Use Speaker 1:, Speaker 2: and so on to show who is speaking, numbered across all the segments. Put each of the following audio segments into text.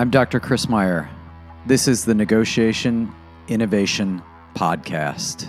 Speaker 1: I'm Dr. Chris Meyer. This is the Negotiation Innovation Podcast.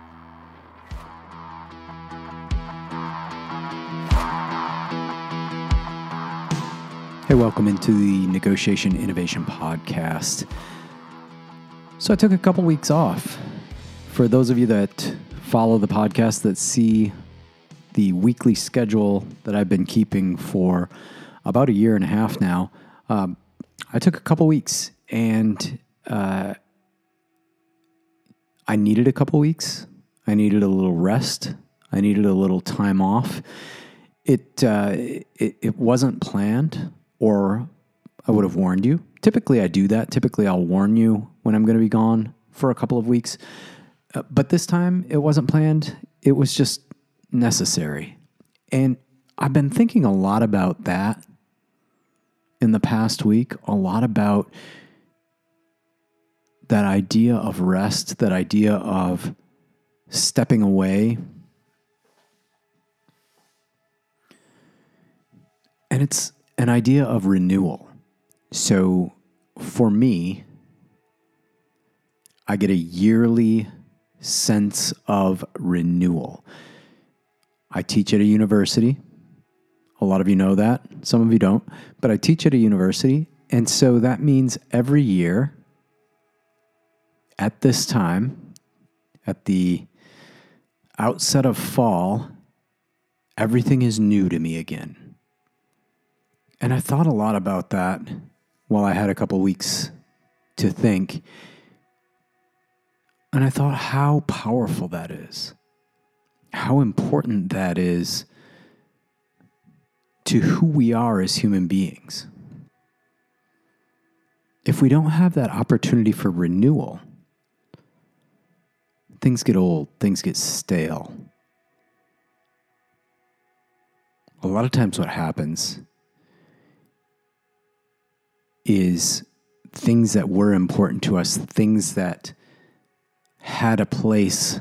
Speaker 1: Hey, welcome into the Negotiation Innovation Podcast. So I took a couple weeks off. For those of you that follow the podcast, that see the weekly schedule that I've been keeping for about a year and a half now, I took a couple weeks, and I needed a couple weeks. I needed a little rest. I needed a little time off. It wasn't planned, or I would have warned you. Typically, I do that. Typically, I'll warn you when I'm going to be gone for a couple of weeks. But this time, it wasn't planned. It was just necessary. And I've been thinking a lot about that in the past week, a lot about that idea of rest, that idea of stepping away. And it's an idea of renewal. So for me, I get a yearly sense of renewal. I teach at a university. A lot of you know that. Some of you don't. But I teach at a university. And so that means every year at this time, at the outset of fall, everything is new to me again. And I thought a lot about that while I had a couple weeks to think. And I thought how powerful that is. How important that is to who we are as human beings. If we don't have that opportunity for renewal, things get old, things get stale. A lot of times what happens is things that were important to us, things that had a place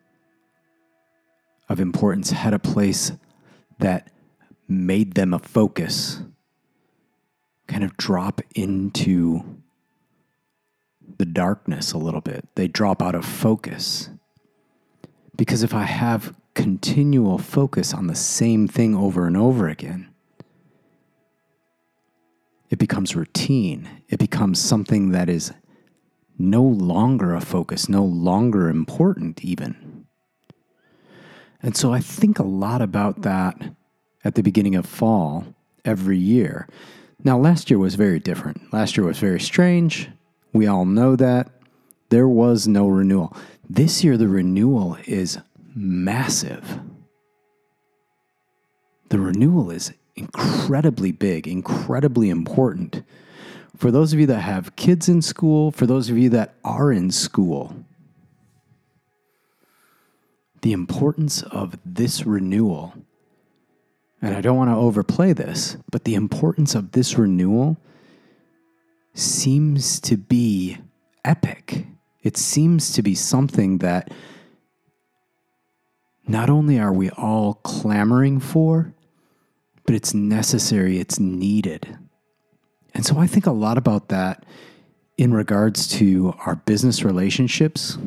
Speaker 1: of importance, had a place that made them a focus, kind of drop into the darkness a little bit. They drop out of focus. Because if I have continual focus on the same thing over and over again, it becomes routine. It becomes something that is no longer a focus, no longer important even. And so I think a lot about that at the beginning of fall every year. Now, last year was very different. Last year was very strange. We all know that. There was no renewal. This year, the renewal is massive. The renewal is incredibly big, incredibly important. For those of you that have kids in school, for those of you that are in school, the importance of this renewal, and I don't want to overplay this, but the importance of this renewal seems to be epic. It seems to be something that not only are we all clamoring for, but it's necessary, it's needed. And so I think a lot about that in regards to our business relationships,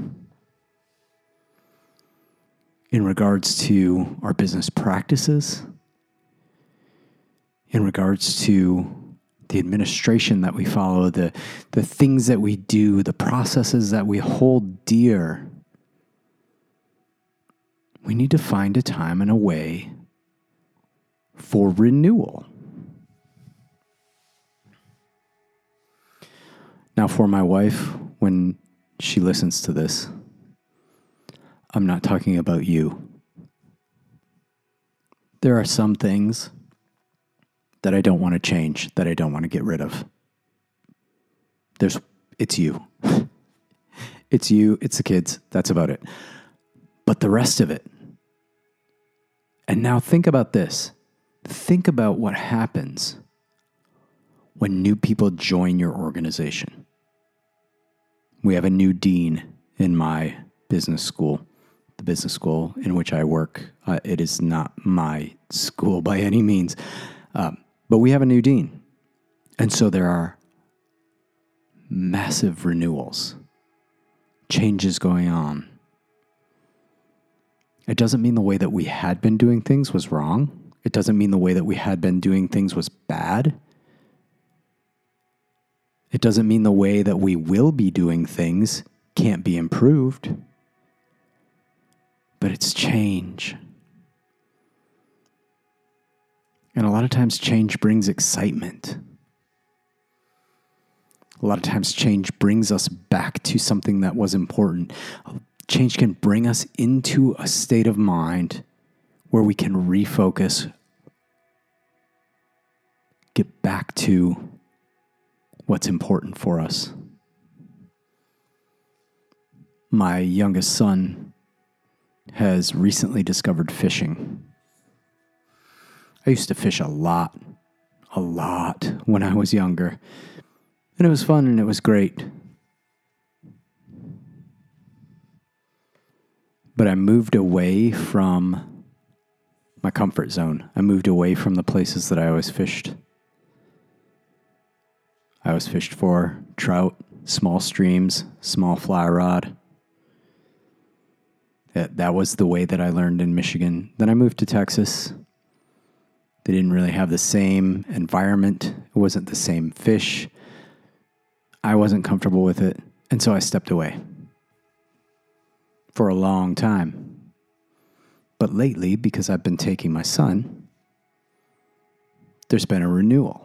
Speaker 1: in regards to our business practices, in regards to the administration that we follow, the things that we do, the processes that we hold dear. We need to find a time and a way for renewal. Now, for my wife, when she listens to this, I'm not talking about you. There are some things that I don't want to change, that I don't want to get rid of. It's you. It's you, it's the kids, that's about it. But the rest of it. And now think about this. Think about what happens when new people join your organization. We have a new dean in my business school, the business school in which I work. It is not my school by any means. But we have a new dean. And so there are massive renewals, changes going on. It doesn't mean the way that we had been doing things was wrong. It doesn't mean the way that we had been doing things was bad. It doesn't mean the way that we will be doing things can't be improved. But it's change. And a lot of times change brings excitement. A lot of times change brings us back to something that was important. Change can bring us into a state of mind where we can refocus, get back to what's important for us. My youngest son has recently discovered fishing. I used to fish a lot when I was younger. And it was fun and it was great. But I moved away from my comfort zone. I moved away from the places that I always fished. I always fished for trout, small streams, small fly rod. That was the way that I learned in Michigan. Then I moved to Texas. They didn't really have the same environment. It wasn't the same fish. I wasn't comfortable with it, and so I stepped away for a long time. But lately, because I've been taking my son, there's been a renewal.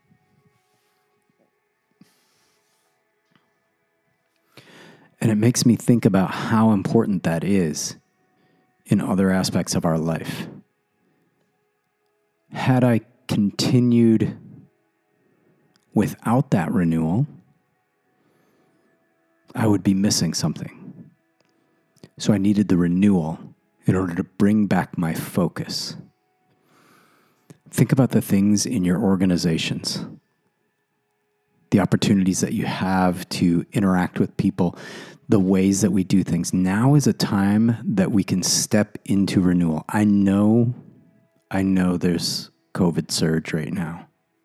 Speaker 1: And it makes me think about how important that is in other aspects of our life. Had I continued without that renewal, I would be missing something. So I needed the renewal in order to bring back my focus. Think about the things in your organizations, the opportunities that you have to interact with people, the ways that we do things. Now is a time that we can step into renewal. I know there's COVID surge right now.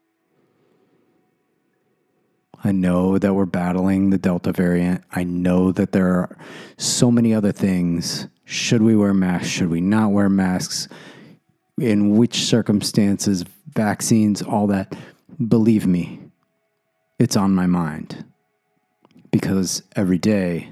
Speaker 1: I know that we're battling the Delta variant. I know that there are so many other things. Should we wear masks? Should we not wear masks? In which circumstances? Vaccines, all that. Believe me, it's on my mind. Because every day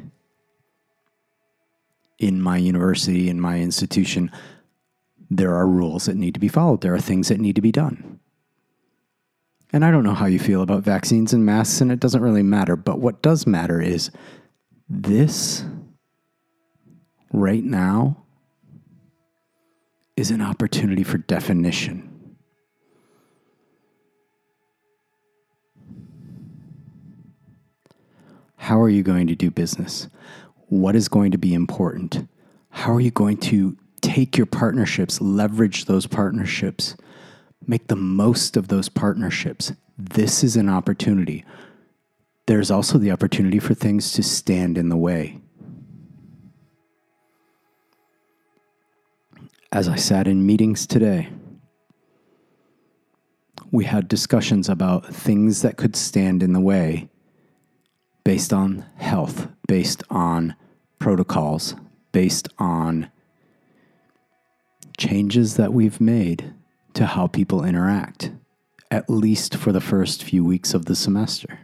Speaker 1: in my university, in my institution, there are rules that need to be followed. There are things that need to be done. And I don't know how you feel about vaccines and masks, and it doesn't really matter. But what does matter is this right now is an opportunity for definition. How are you going to do business? What is going to be important? How are you going to take your partnerships, leverage those partnerships, make the most of those partnerships? This is an opportunity. There's also the opportunity for things to stand in the way. As I sat in meetings today, we had discussions about things that could stand in the way based on health, based on protocols, based on changes that we've made to how people interact, at least for the first few weeks of the semester.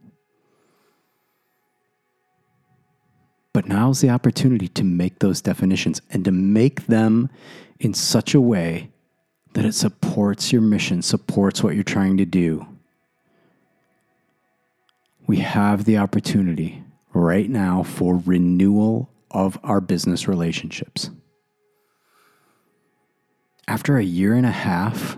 Speaker 1: But now's the opportunity to make those definitions and to make them in such a way that it supports your mission, supports what you're trying to do. We have the opportunity right now for renewal of our business relationships. After a year and a half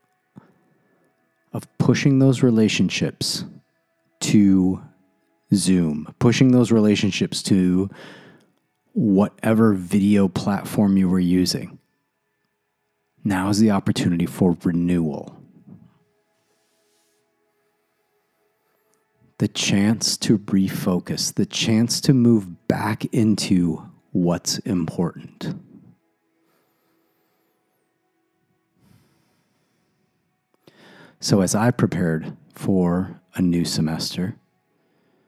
Speaker 1: of pushing those relationships to Zoom, pushing those relationships to whatever video platform you were using, now is the opportunity for renewal. The chance to refocus, the chance to move back into what's important. So as I prepared for a new semester,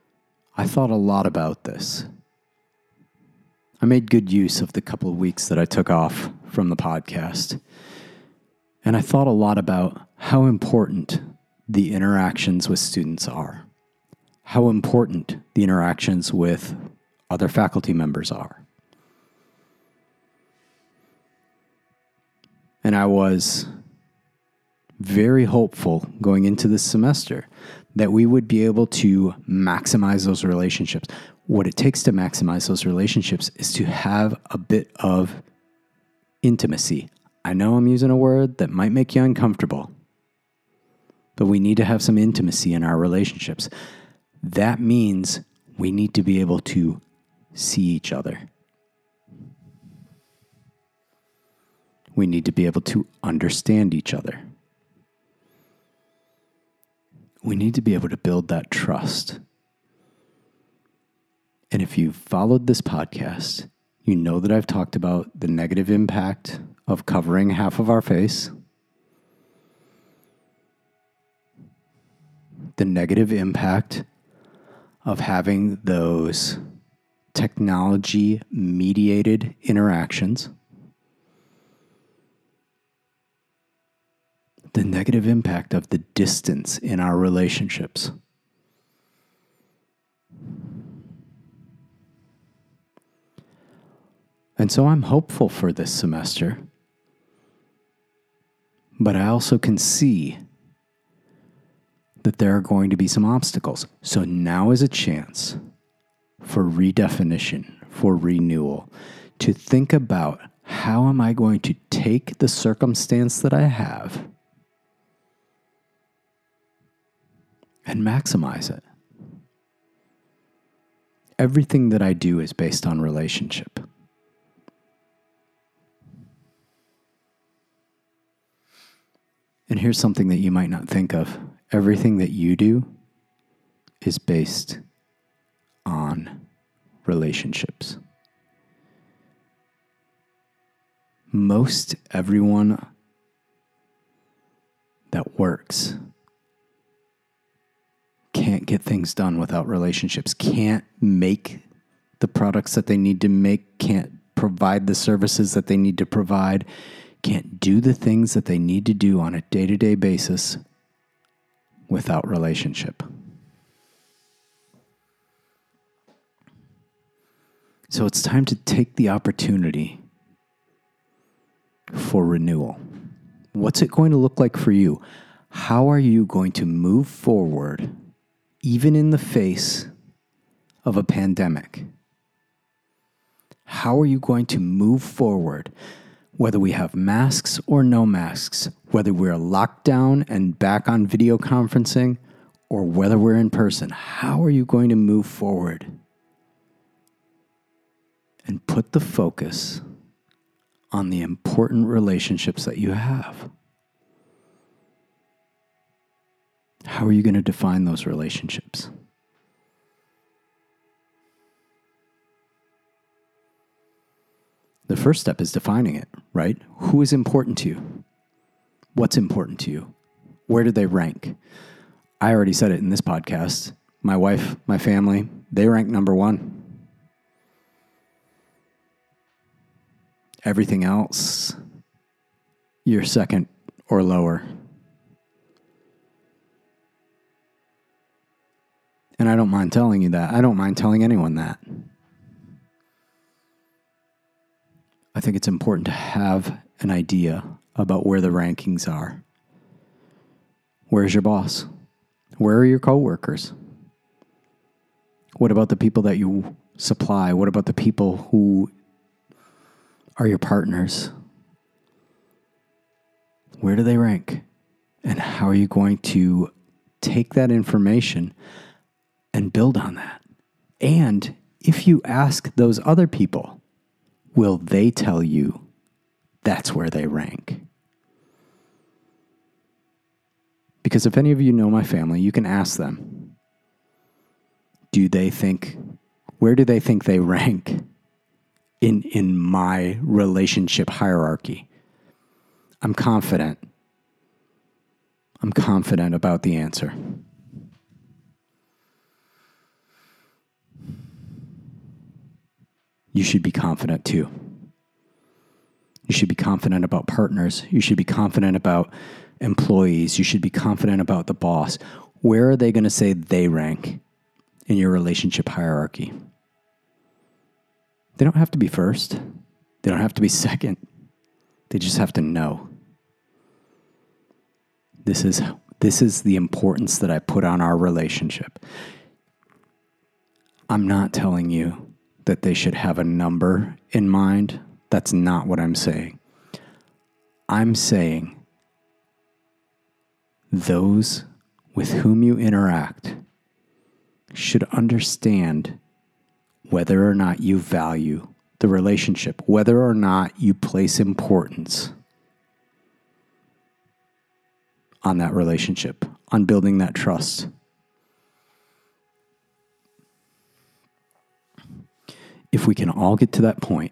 Speaker 1: I thought a lot about this. I made good use of the couple of weeks that I took off from the podcast. And I thought a lot about how important the interactions with students are, how important the interactions with other faculty members are. And I was very hopeful going into this semester that we would be able to maximize those relationships. What it takes to maximize those relationships is to have a bit of intimacy. I know I'm using a word that might make you uncomfortable, but we need to have some intimacy in our relationships. That means we need to be able to see each other. We need to be able to understand each other. We need to be able to build that trust. And if you've followed this podcast, you know that I've talked about the negative impact of covering half of our face, the negative impact of having those technology-mediated interactions, the negative impact of the distance in our relationships. And so I'm hopeful for this semester, but I also can see that there are going to be some obstacles. So now is a chance for redefinition, for renewal, to think about how am I going to take the circumstance that I have and maximize it. Everything that I do is based on relationship. And here's something that you might not think of. Everything that you do is based on relationships. Most everyone that works can't get things done without relationships, can't make the products that they need to make, can't provide the services that they need to provide, can't do the things that they need to do on a day-to-day basis without relationship. So it's time to take the opportunity for renewal. What's it going to look like for you? How are you going to move forward even in the face of a pandemic? How are you going to move forward, whether we have masks or no masks, whether we're locked down and back on video conferencing, or whether we're in person? How are you going to move forward and put the focus on the important relationships that you have? How are you going to define those relationships? The first step is defining it, right? Who is important to you? What's important to you? Where do they rank? I already said it in this podcast. My wife, my family, they rank number one. Everything else, you're second or lower. And I don't mind telling you that. I don't mind telling anyone that. I think it's important to have an idea about where the rankings are. Where's your boss? Where are your coworkers? What about the people that you supply? What about the people who are your partners? Where do they rank? And how are you going to take that information and build on that? And if you ask those other people, will they tell you that's where they rank? Because if any of you know my family, you can ask them, where do they think they rank in my relationship hierarchy? I'm confident about the answer. you should be confident too. You should be confident about partners. You should be confident about employees. You should be confident about the boss. Where are they going to say they rank in your relationship hierarchy? They don't have to be first. They don't have to be second. They just have to know. This is the importance that I put on our relationship. I'm not telling you that they should have a number in mind. That's not what I'm saying. I'm saying those with whom you interact should understand whether or not you value the relationship, whether or not you place importance on that relationship, on building that trust. If we can all get to that point,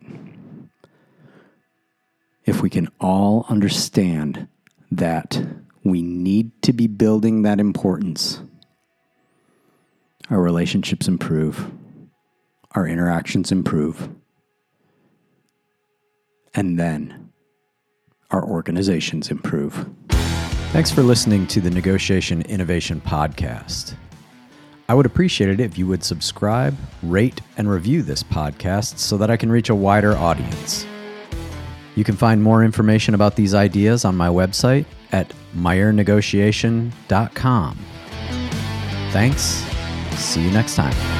Speaker 1: if we can all understand that we need to be building that importance, our relationships improve, our interactions improve, and then our organizations improve. Thanks for listening to the Negotiation Innovation Podcast. I would appreciate it if you would subscribe, rate, and review this podcast so that I can reach a wider audience. You can find more information about these ideas on my website at meyernegotiation.com. Thanks. See you next time.